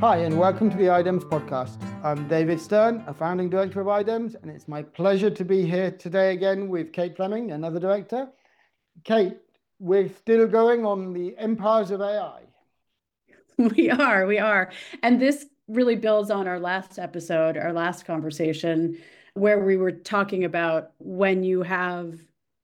Hi, and welcome to the IDEMS podcast. I'm David Stern, a founding director of IDEMS, and it's my pleasure to be here today again with Kate Fleming, another director. Kate, we're still going on the empires of AI. We are. And this really builds on our last episode, our last conversation, where we were talking about when you have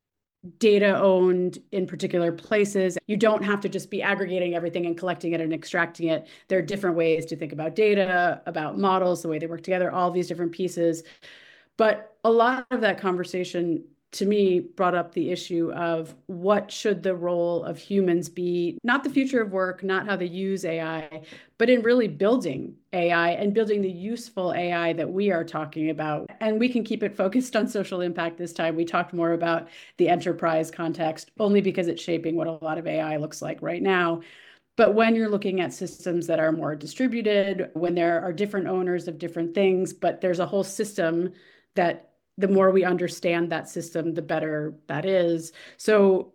data owned in particular places, you don't have to just be aggregating everything and collecting it and extracting it. There are different ways to think about data, about models, the way they work together, all these different pieces. But a lot of that conversation to me brought up the issue of what should the role of humans be, not the future of work, not how they use AI, but in really building AI and building the useful AI that we are talking about. And we can keep it focused on social impact this time. We talked more about the enterprise context only because it's shaping what a lot of AI looks like right now. But when you're looking at systems that are more distributed, when there are different owners of different things, but there's a whole system that the more we understand that system, the better that is. So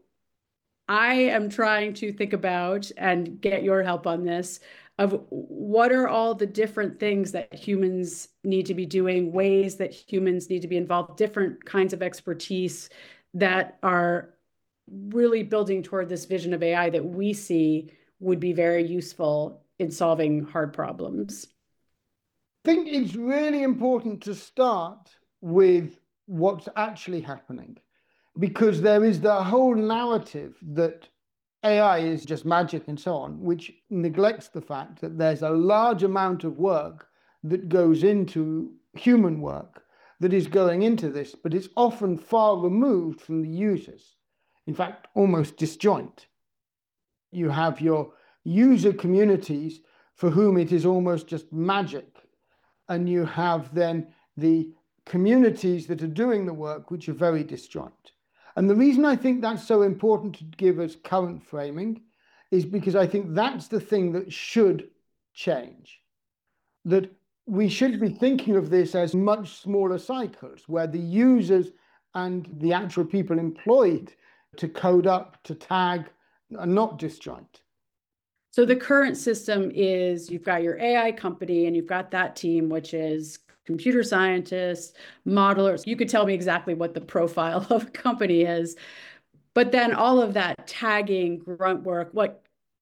I am trying to think about and get your help on this of what are all the different things that humans need to be doing, ways that humans need to be involved, different kinds of expertise that are really building toward this vision of AI that we see would be very useful in solving hard problems. I think it's really important to start with what's actually happening, because there is the whole narrative that AI is just magic and so on, which neglects the fact that there's a large amount of work that goes into human work that is going into this, but it's often far removed from the users. In fact, almost disjoint. You have your user communities for whom it is almost just magic, and you have then the communities that are doing the work, which are very disjoint. And the reason I think that's so important to give us current framing is because I think that's the thing that should change. That we should be thinking of this as much smaller cycles where the users and the actual people employed to code up, to tag, are not disjoint. So the current system is you've got your AI company and you've got that team, which is computer scientists, modelers. You could tell me exactly what the profile of a company is. But then all of that tagging, grunt work, what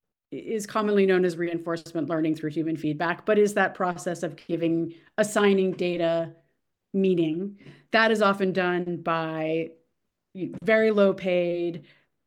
is commonly known as reinforcement learning through human feedback, but is that process of assigning data meaning. That is often done by very low paid,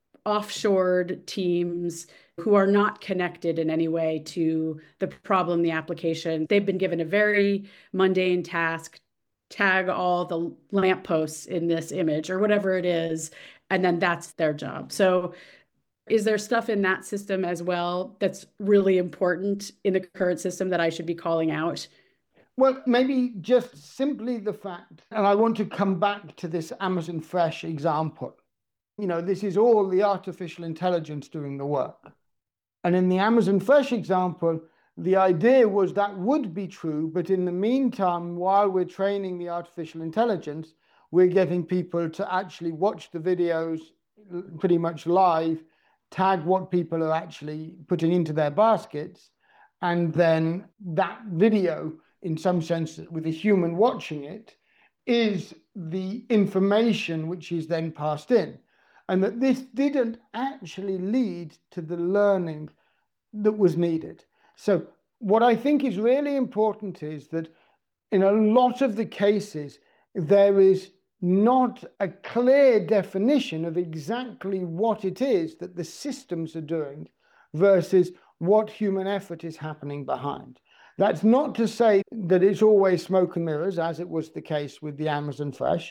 offshored teams who are not connected in any way to the problem, the application. They've been given a very mundane task, tag all the lampposts in this image or whatever it is, and then that's their job. So is there stuff in that system as well that's really important in the current system that I should be calling out? Well, maybe just simply the fact, and I want to come back to this Amazon Fresh example. This is all the artificial intelligence doing the work. And in the Amazon Fresh example, the idea was that would be true, but in the meantime, while we're training the artificial intelligence, we're getting people to actually watch the videos pretty much live, tag what people are actually putting into their baskets, and then that video, in some sense, with a human watching it, is the information which is then passed in. And that this didn't actually lead to the learning that was needed. So what I think is really important is that in a lot of the cases, there is not a clear definition of exactly what it is that the systems are doing versus what human effort is happening behind. That's not to say that it's always smoke and mirrors, as it was the case with the Amazon Fresh.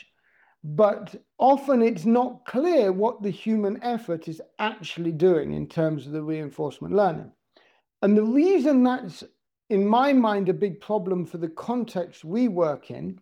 But often it's not clear what the human effort is actually doing in terms of the reinforcement learning. And the reason that's, in my mind, a big problem for the context we work in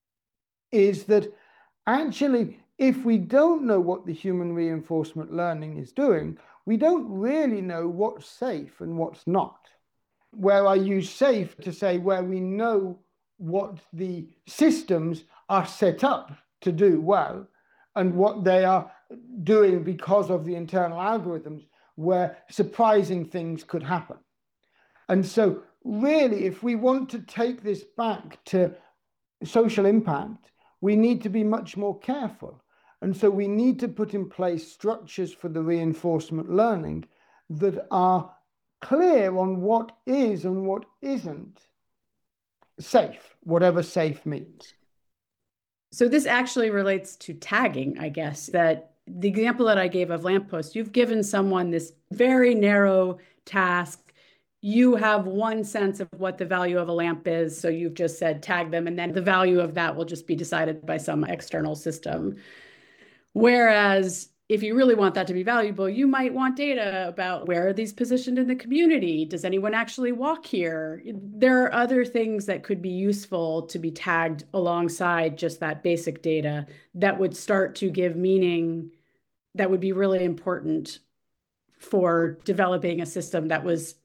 is that actually, if we don't know what the human reinforcement learning is doing, we don't really know what's safe and what's not. Where I use safe to say where we know what the systems are set up to do well and what they are doing because of the internal algorithms, where surprising things could happen. And so really, if we want to take this back to social impact, we need to be much more careful. And so we need to put in place structures for the reinforcement learning that are clear on what is and what isn't safe, whatever safe means. So this actually relates to tagging, I guess, that the example that I gave of lamppost, you've given someone this very narrow task. You have one sense of what the value of a lamp is. So you've just said tag them, and then the value of that will just be decided by some external system. Whereas if you really want that to be valuable, you might want data about where are these positioned in the community? Does anyone actually walk here? There are other things that could be useful to be tagged alongside just that basic data that would start to give meaning that would be really important for developing a system that was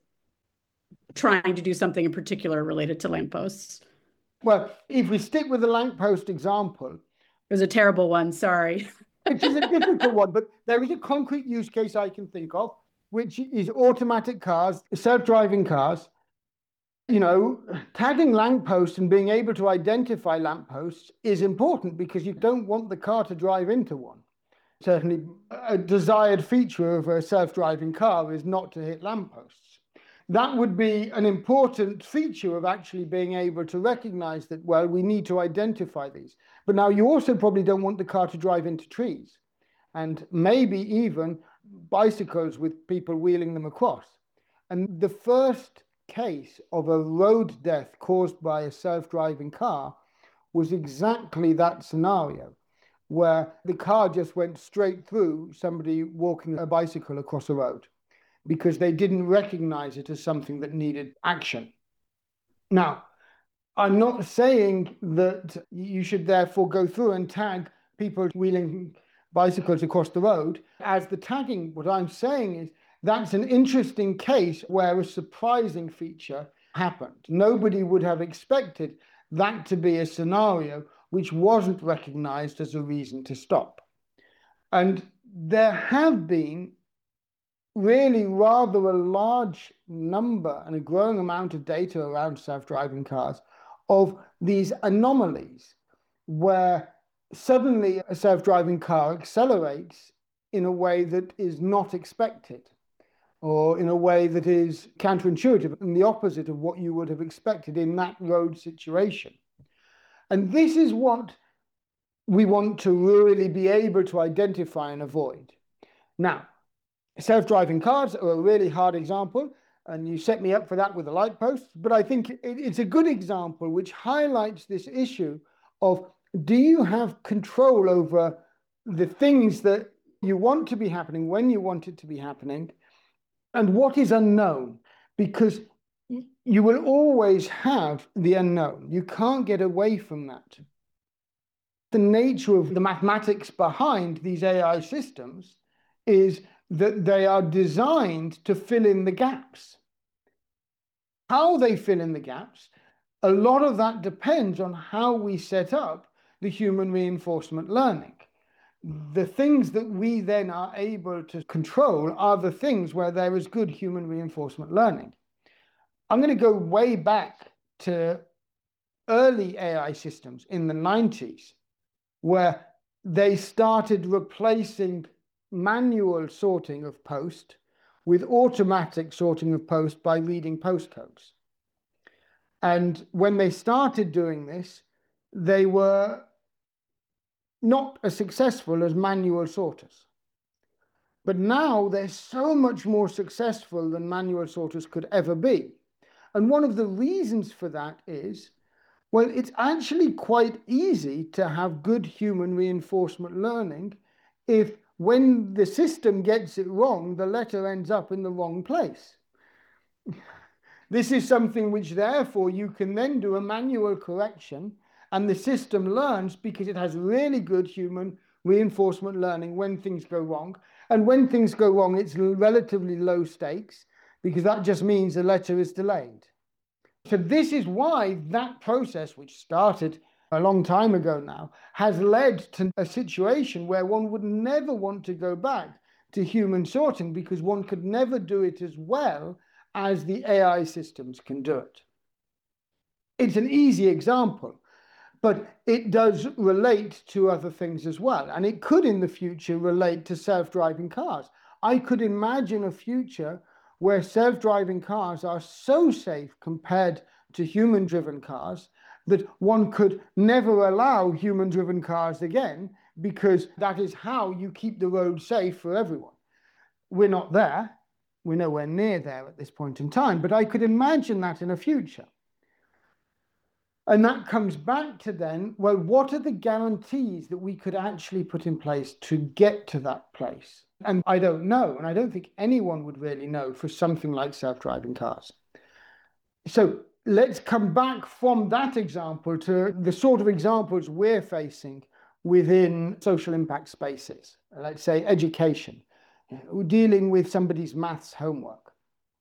trying to do something in particular related to lampposts. Well, if we stick with the lamppost example, it was a terrible one, sorry. Which is a difficult one, but there is a concrete use case I can think of, which is automatic cars, self-driving cars. You know, tagging lampposts and being able to identify lampposts is important because you don't want the car to drive into one. Certainly, a desired feature of a self-driving car is not to hit lampposts. That would be an important feature of actually being able to recognize that, well, we need to identify these. But now you also probably don't want the car to drive into trees and maybe even bicycles with people wheeling them across. And the first case of a road death caused by a self-driving car was exactly that scenario, where the car just went straight through somebody walking a bicycle across a road because they didn't recognize it as something that needed action. Now, I'm not saying that you should therefore go through and tag people wheeling bicycles across the road as the tagging. What I'm saying is that's an interesting case where a surprising feature happened. Nobody would have expected that to be a scenario which wasn't recognized as a reason to stop. And there have been really rather a large number and a growing amount of data around self-driving cars of these anomalies where suddenly a self-driving car accelerates in a way that is not expected or in a way that is counterintuitive and the opposite of what you would have expected in that road situation. And this is what we want to really be able to identify and avoid. Now, self-driving cars are a really hard example, and you set me up for that with the light posts, but I think it's a good example which highlights this issue of, do you have control over the things that you want to be happening when you want it to be happening, and what is unknown? Because you will always have the unknown. You can't get away from that. The nature of the mathematics behind these AI systems is that they are designed to fill in the gaps. How they fill in the gaps, a lot of that depends on how we set up the human reinforcement learning. The things that we then are able to control are the things where there is good human reinforcement learning. I'm going to go way back to early AI systems in the 90s, where they started replacing manual sorting of post with automatic sorting of post by reading postcodes. And when they started doing this, they were not as successful as manual sorters. But now they're so much more successful than manual sorters could ever be. And one of the reasons for that is, well, it's actually quite easy to have good human reinforcement learning if when the system gets it wrong, the letter ends up in the wrong place. This is something which therefore you can then do a manual correction and the system learns because it has really good human reinforcement learning when things go wrong. And when things go wrong, it's relatively low stakes because that just means the letter is delayed. So this is why that process, which started a long time ago now, has led to a situation where one would never want to go back to human sorting because one could never do it as well as the AI systems can do it. It's an easy example, but it does relate to other things as well. And it could in the future relate to self-driving cars. I could imagine a future where self-driving cars are so safe compared to human-driven cars that one could never allow human-driven cars again, because that is how you keep the road safe for everyone. We're not there. We're nowhere near there at this point in time, but I could imagine that in a future. And that comes back to then, well, what are the guarantees that we could actually put in place to get to that place? And I don't know, and I don't think anyone would really know for something like self-driving cars. So let's come back from that example to the sort of examples we're facing within social impact spaces. Let's say education, dealing with somebody's maths homework,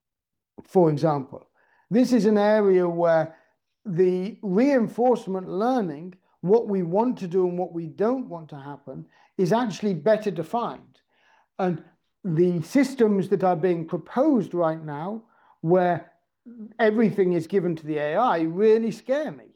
for example. This is an area where the reinforcement learning, what we want to do and what we don't want to happen, is actually better defined. And the systems that are being proposed right now, where everything is given to the AI, really scare me.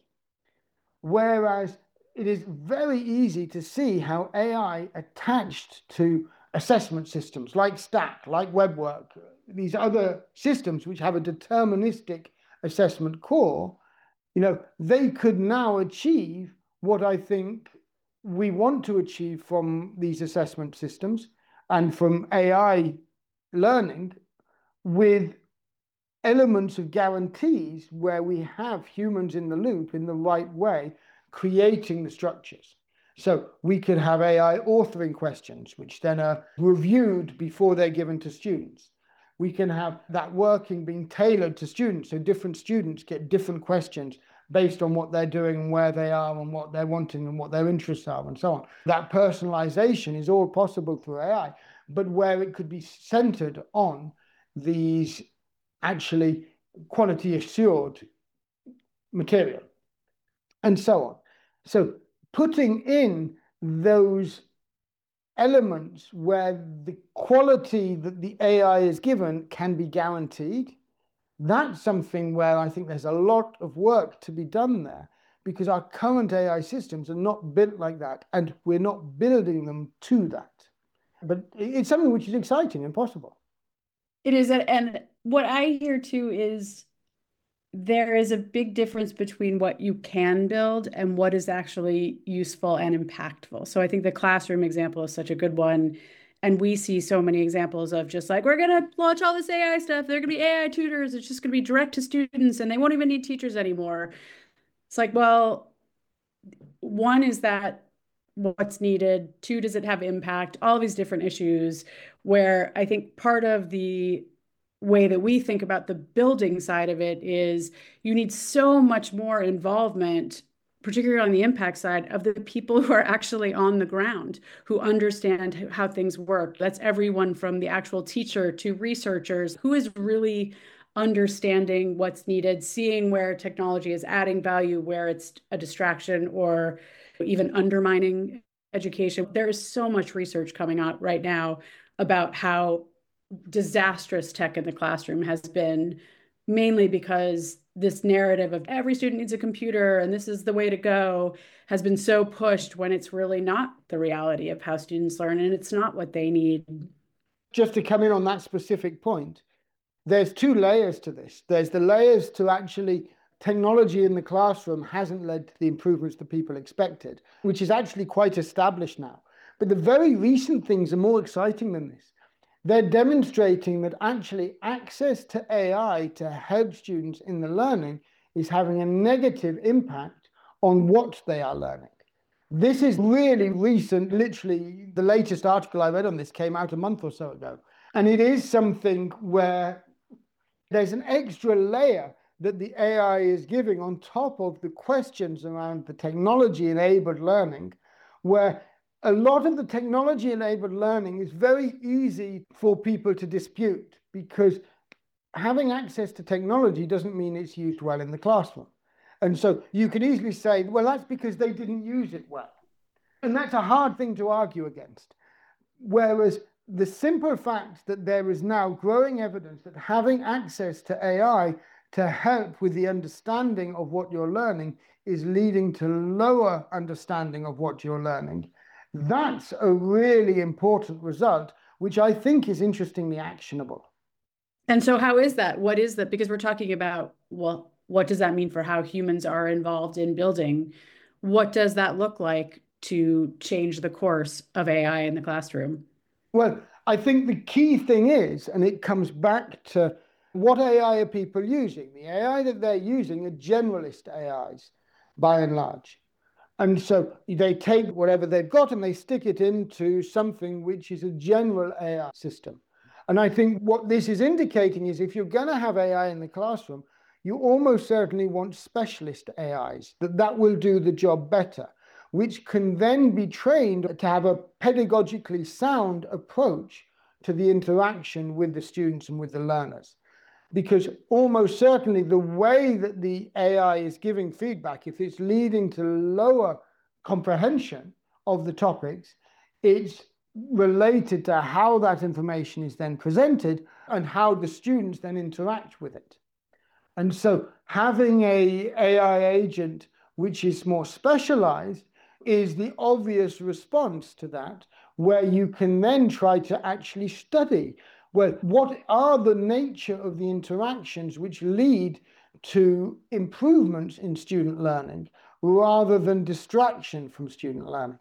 Whereas it is very easy to see how AI attached to assessment systems like STAT, like WebWork, these other systems which have a deterministic assessment core, they could now achieve what I think we want to achieve from these assessment systems and from AI learning, with elements of guarantees where we have humans in the loop in the right way, creating the structures. So we could have AI authoring questions, which then are reviewed before they're given to students. We can have that working being tailored to students, so different students get different questions based on what they're doing and where they are and what they're wanting and what their interests are and so on. That personalization is all possible through AI, but where it could be centered on these actually quality assured material and so on. So putting in those elements where the quality that the AI is given can be guaranteed, that's something where I think there's a lot of work to be done there, because our current AI systems are not built like that, and we're not building them to that. But it's something which is exciting and possible. It is. And what I hear too is there is a big difference between what you can build and what is actually useful and impactful. So I think the classroom example is such a good one. And we see so many examples of just like, we're going to launch all this AI stuff. They're going to be AI tutors. It's just going to be direct to students and they won't even need teachers anymore. It's like, well, one is that what's needed. Two, does it have impact? All these different issues where I think part of the way that we think about the building side of it is you need so much more involvement, particularly on the impact side, of the people who are actually on the ground, who understand how things work. That's everyone from the actual teacher to researchers, who is really understanding what's needed, seeing where technology is adding value, where it's a distraction or even undermining education. There is so much research coming out right now about how disastrous tech in the classroom has been, mainly because this narrative of every student needs a computer and this is the way to go has been so pushed, when it's really not the reality of how students learn and it's not what they need. Just to come in on that specific point, there's two layers to this. There's the layers to actually technology in the classroom hasn't led to the improvements that people expected, which is actually quite established now. But the very recent things are more exciting than this. They're demonstrating that actually access to AI to help students in the learning is having a negative impact on what they are learning. This is really recent. Literally, the latest article I read on this came out a month or so ago. And it is something where there's an extra layer that the AI is giving on top of the questions around the technology-enabled learning, where a lot of the technology-enabled learning is very easy for people to dispute, because having access to technology doesn't mean it's used well in the classroom. And so you can easily say, well, that's because they didn't use it well. And that's a hard thing to argue against. Whereas the simple fact that there is now growing evidence that having access to AI to help with the understanding of what you're learning is leading to lower understanding of what you're learning. That's a really important result, which I think is interestingly actionable. And so how is that? What is that? Because we're talking about, well, what does that mean for how humans are involved in building? What does that look like to change the course of AI in the classroom? Well, I think the key thing is, and it comes back to what AI are people using? The AI that they're using are generalist AIs by and large. And so they take whatever they've got and they stick it into something which is a general AI system. And I think what this is indicating is if you're going to have AI in the classroom, you almost certainly want specialist AIs, that will do the job better, which can then be trained to have a pedagogically sound approach to the interaction with the students and with the learners. Because almost certainly the way that the AI is giving feedback, if it's leading to lower comprehension of the topics, it's related to how that information is then presented and how the students then interact with it. And so having an AI agent which is more specialized is the obvious response to that, where you can then try to actually study, well, what are the nature of the interactions which lead to improvements in student learning rather than distraction from student learning.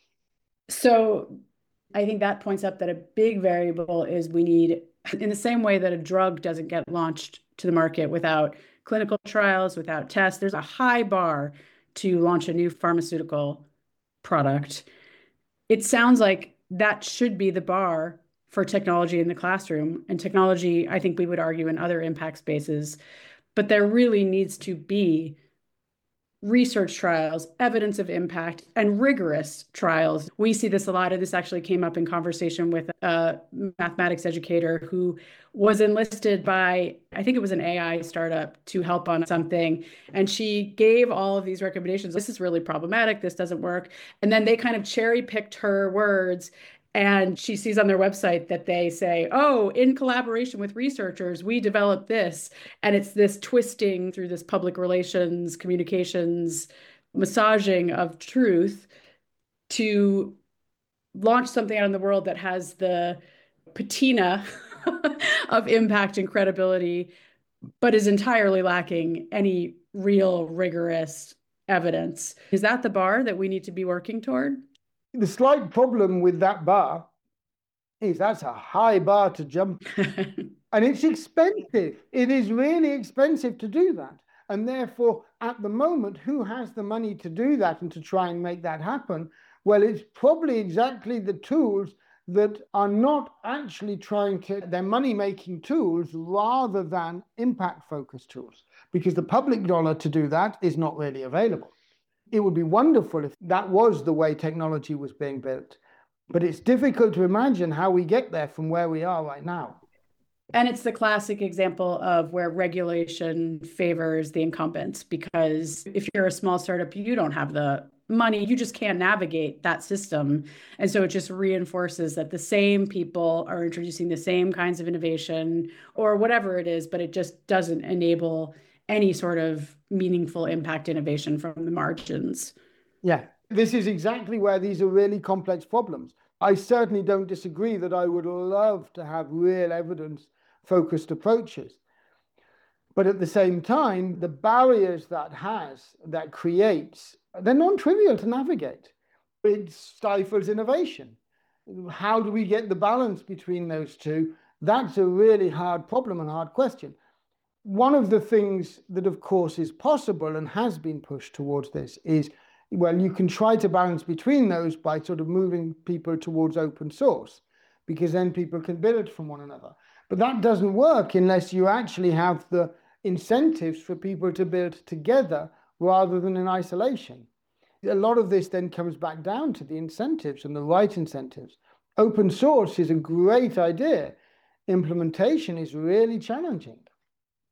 So I think that points up that a big variable is we need, in the same way that a drug doesn't get launched to the market without clinical trials, without tests, there's a high bar to launch a new pharmaceutical product. It sounds like that should be the bar for technology in the classroom, and technology, I think we would argue, in other impact spaces. But there really needs to be research trials, evidence of impact, and rigorous trials. We see this a lot, and this actually came up in conversation with a mathematics educator who was enlisted by, I think it was an AI startup, to help on something. And she gave all of these recommendations. This is really problematic. This doesn't work. And then they kind of cherry picked her words. And she sees on their website that they say, oh, in collaboration with researchers, we developed this. And it's this twisting through this public relations, communications, massaging of truth to launch something out in the world that has the patina of impact and credibility, but is entirely lacking any real rigorous evidence. Is that the bar that we need to be working toward? The slight problem with that bar is that's a high bar to jump. And it's expensive. It is really expensive to do that. And therefore, at the moment, who has the money to do that and to try and make that happen? Well, it's probably exactly the tools that are not actually trying to, they're money-making tools rather than impact-focused tools, because the public dollar to do that is not really available. It would be wonderful if that was the way technology was being built. But it's difficult to imagine how we get there from where we are right now. And it's the classic example of where regulation favors the incumbents, because if you're a small startup, you don't have the money, you just can't navigate that system. And so it just reinforces that the same people are introducing the same kinds of innovation or whatever it is, but it just doesn't enable any sort of meaningful impact innovation from the margins. Yeah, this is exactly where these are really complex problems. I certainly don't disagree that I would love to have real evidence-focused approaches. But at the same time, the barriers that creates, they're non-trivial to navigate. It stifles innovation. How do we get the balance between those two? That's a really hard problem and hard question. One of the things that, of course, is possible and has been pushed towards this is, well, you can try to balance between those by sort of moving people towards open source, because then people can build from one another. But that doesn't work unless you actually have the incentives for people to build together rather than in isolation. A lot of this then comes back down to the incentives and the right incentives. Open source is a great idea. Implementation is really challenging.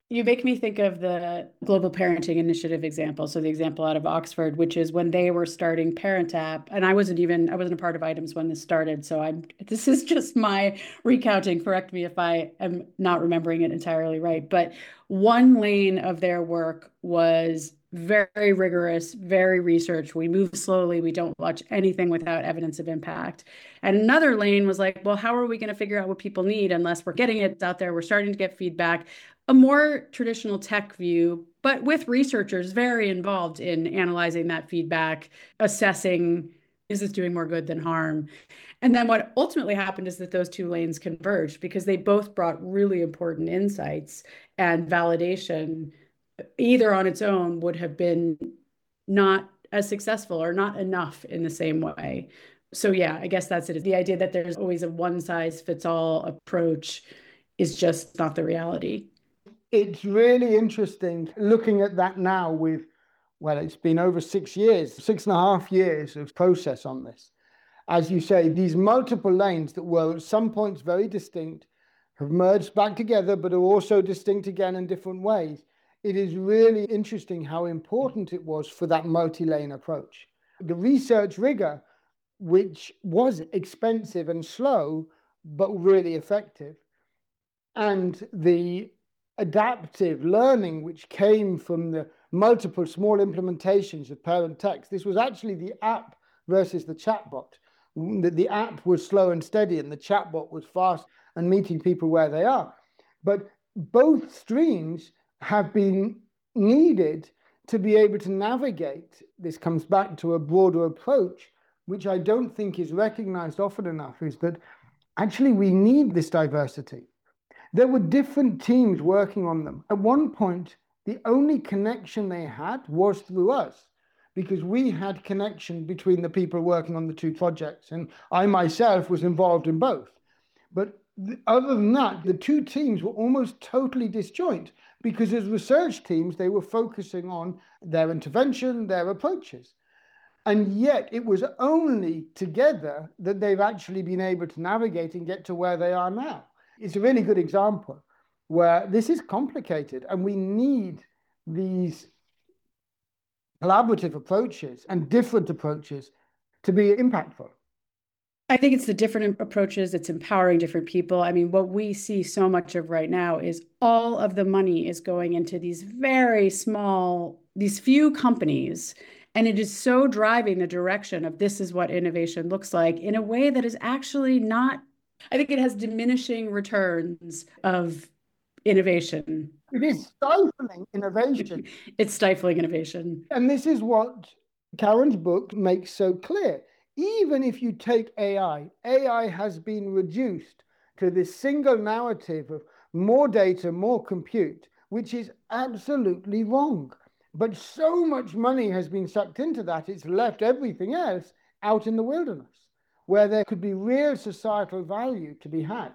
You make me think of the Global Parenting Initiative example. So the example out of Oxford, which is when they were starting Parent App, and I wasn't a part of ITEMS when this started. So this is just my recounting. Correct me if I am not remembering it entirely right. But one lane of their work was very rigorous, very research. We move slowly. We don't watch anything without evidence of impact. And another lane was like, well, how are we going to figure out what people need unless we're getting it out there? We're starting to get feedback. A more traditional tech view, but with researchers very involved in analyzing that feedback, assessing, is this doing more good than harm? And then what ultimately happened is that those two lanes converged because they both brought really important insights, and validation, either on its own, would have been not as successful or not enough in the same way. So yeah, I guess that's it. The idea that there's always a one size fits all approach is just not the reality. It's really interesting looking at that now with, well, it's been over 6 years, 6.5 years of process on this. As you say, these multiple lanes that were at some points very distinct have merged back together, but are also distinct again in different ways. It is really interesting how important it was for that multi-lane approach. The research rigor, which was expensive and slow, but really effective, and the adaptive learning which came from the multiple small implementations of parent text. This was actually the app versus the chatbot. The app was slow and steady and the chatbot was fast and meeting people where they are. But both streams have been needed to be able to navigate. This comes back to a broader approach, which I don't think is recognized often enough, is that actually we need this diversity. There were different teams working on them. At one point, the only connection they had was through us, because we had connection between the people working on the two projects, and I myself was involved in both. But other than that, the two teams were almost totally disjoint, because as research teams, they were focusing on their intervention, their approaches. And yet it was only together that they've actually been able to navigate and get to where they are now. It's a really good example where this is complicated and we need these collaborative approaches and different approaches to be impactful. I think it's the different approaches. It's empowering different people. I mean, what we see so much of right now is all of the money is going into these very small, these few companies. And it is so driving the direction of this is what innovation looks like in a way that is actually not, I think it has diminishing returns of innovation. It is stifling innovation. It's stifling innovation. And this is what Karen's book makes so clear. Even if you take AI, AI has been reduced to this single narrative of more data, more compute, which is absolutely wrong. But so much money has been sucked into that, it's left everything else out in the wilderness, where there could be real societal value to be had.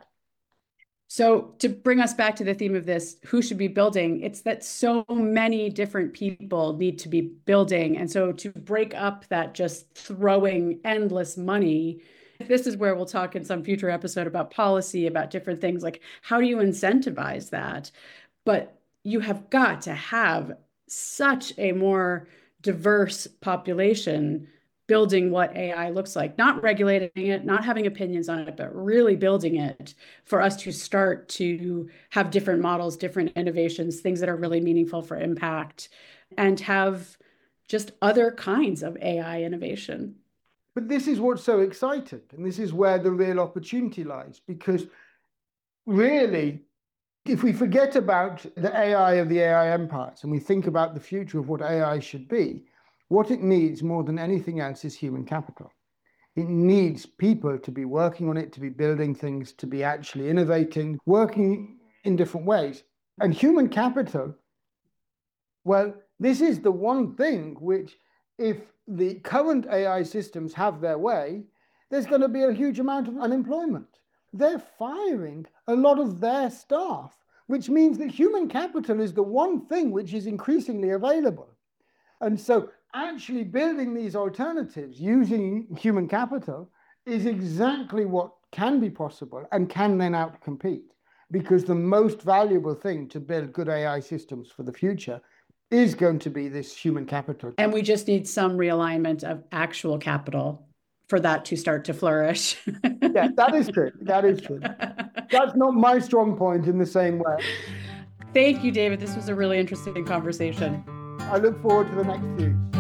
So to bring us back to the theme of this, who should be building? It's that so many different people need to be building. And so to break up that just throwing endless money, this is where we'll talk in some future episode about policy, about different things, like how do you incentivize that? But you have got to have such a more diverse population building what AI looks like, not regulating it, not having opinions on it, but really building it for us to start to have different models, different innovations, things that are really meaningful for impact, and have just other kinds of AI innovation. But this is what's so exciting, and this is where the real opportunity lies, because really, if we forget about the AI of the AI empires and we think about the future of what AI should be, what it needs more than anything else is human capital. It needs people to be working on it, to be building things, to be actually innovating, working in different ways. And human capital, well, this is the one thing which, if the current AI systems have their way, there's going to be a huge amount of unemployment. They're firing a lot of their staff, which means that human capital is the one thing which is increasingly available. And so actually building these alternatives using human capital is exactly what can be possible and can then outcompete. because the most valuable thing to build good AI systems for the future is going to be this human capital. And we just need some realignment of actual capital for that to start to flourish. Yeah, that is true. That is true. That's not my strong point in the same way. Thank you, David. This was a really interesting conversation. I look forward to the next few.